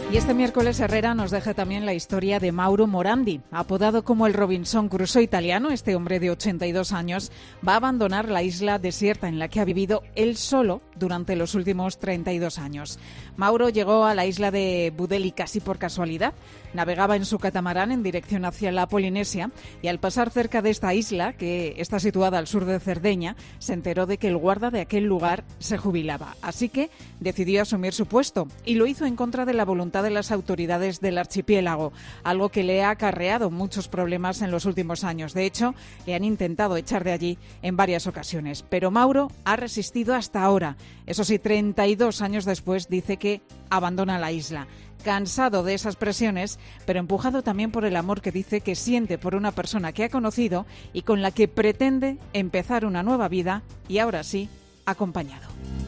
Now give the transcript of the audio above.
Y este miércoles Herrera nos deja también la historia de Mauro Morandi. Apodado como el Robinson Crusoe italiano, este hombre de 82 años va a abandonar la isla desierta en la que ha vivido él solo durante los últimos 32 años. Mauro llegó a la isla de Budeli casi por casualidad. Navegaba en su catamarán en dirección hacia la Polinesia y al pasar cerca de esta isla, que está situada al sur de Cerdeña, se enteró de que el guarda de aquel lugar se jubilaba. Así que decidió asumir su puesto y lo hizo en contra de la voluntad de las autoridades del archipiélago, algo que le ha acarreado muchos problemas en los últimos años. De hecho, le han intentado echar de allí en varias ocasiones, pero Mauro ha resistido hasta ahora. Eso sí, 32 años después dice que abandona la isla. Cansado de esas presiones, pero empujado también por el amor que dice que siente por una persona que ha conocido y con la que pretende empezar una nueva vida y ahora sí, acompañado.